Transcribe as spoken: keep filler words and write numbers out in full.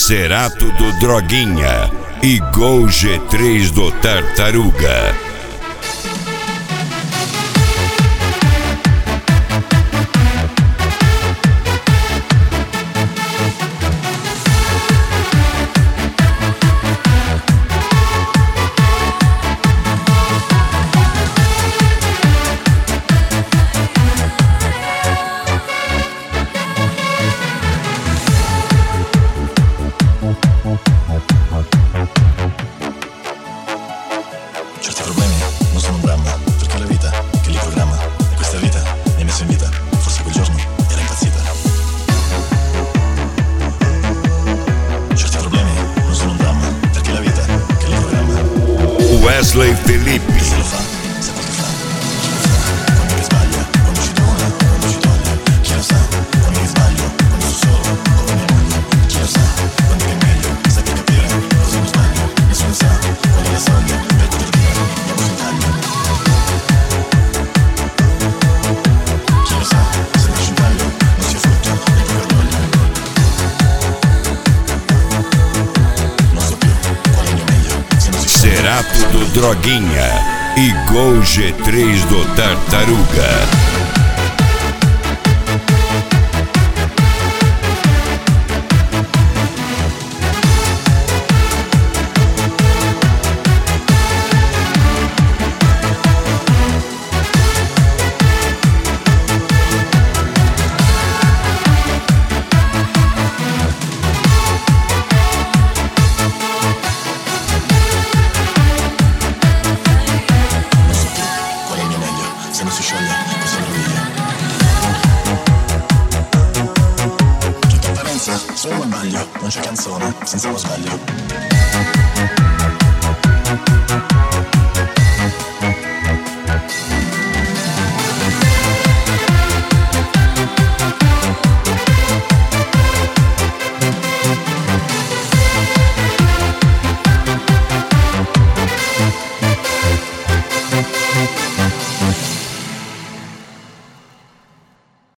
Cerato do Droguinha e Gol G três do Tartaruga. Certi problemi non sono un dramma, perché la vita che li programma, e questa vita mi ha messo in vita, forse quel giorno era impazzita. Certi problemi non sono un dramma, perché la vita che li programma. Wesley Filippi. Se lo fa, sa quel che fa, chi lo sa, quando che sbaglia, quando ci dona, quando ci toglie, chi lo sa, quando che sbaglio, quando sono solo, o con mia moglie, chi lo sa, quando che è meglio, sa che capire, cosa non sbaglio, nessuno sa, qual è la soglia, per poter dire, andiamo sul taglio. Chi lo sa, se nasce un taglio, non sia frutto del proprio orgoglio. Non so più qual è il mio meglio, se non si Cerato do Droguinha e Gol G três do Tartaruga. se non si scioglie questa meraviglia. Tutta apparenza, solo un baglio, non c'è canzone senza uno sbaglio.